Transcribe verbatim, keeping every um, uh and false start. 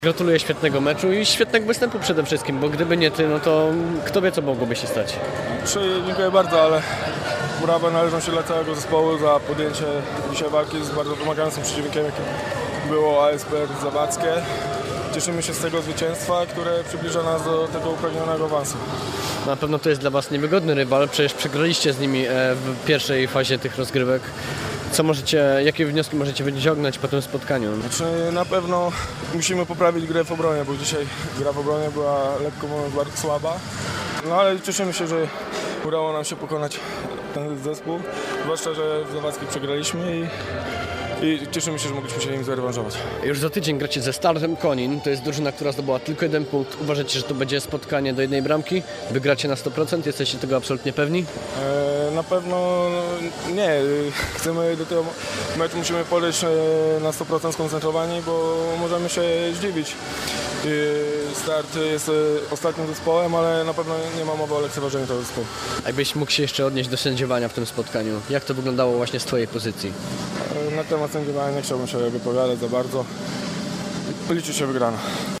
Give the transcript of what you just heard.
Gratuluję świetnego meczu i świetnego występu przede wszystkim, bo gdyby nie ty, no to kto wie, co mogłoby się stać. Dziękuję bardzo, ale brawa należą się dla całego zespołu za podjęcie dzisiaj walki z bardzo wymagającym przeciwnikiem, jakim było A S P Zawadzkie. Cieszymy się z tego zwycięstwa, które przybliża nas do tego upragnionego awansu. Na pewno to jest dla was niewygodny rywal, przecież przegraliście z nimi w pierwszej fazie tych rozgrywek. Co możecie, jakie wnioski możecie wyciągnąć po tym spotkaniu? Znaczy, na pewno musimy poprawić grę w obronie, bo dzisiaj gra w obronie była lekko mówiąc bardzo słaba. No ale cieszymy się, że udało nam się pokonać ten zespół, zwłaszcza, że w Zawadzkiej przegraliśmy i, i cieszymy się, że mogliśmy się im zarewanżować. Już za tydzień gracie ze Startem Konin, to jest drużyna, która zdobyła tylko jeden punkt. Uważacie, że to będzie spotkanie do jednej bramki? Wygracie na sto procent? Jesteście tego absolutnie pewni? E, na pewno nie. Chcemy do tego meczu musimy podejść na sto procent skoncentrowani, bo możemy się zdziwić. Start jest ostatnim zespołem, ale na pewno nie ma mowy o lekceważeniu tego zespołu. A jakbyś mógł się jeszcze odnieść do sędziowania w tym spotkaniu? Jak to wyglądało właśnie z twojej pozycji? Na temat sędziowania nie chciałbym się wypowiadać za bardzo. Liczy się wygrana.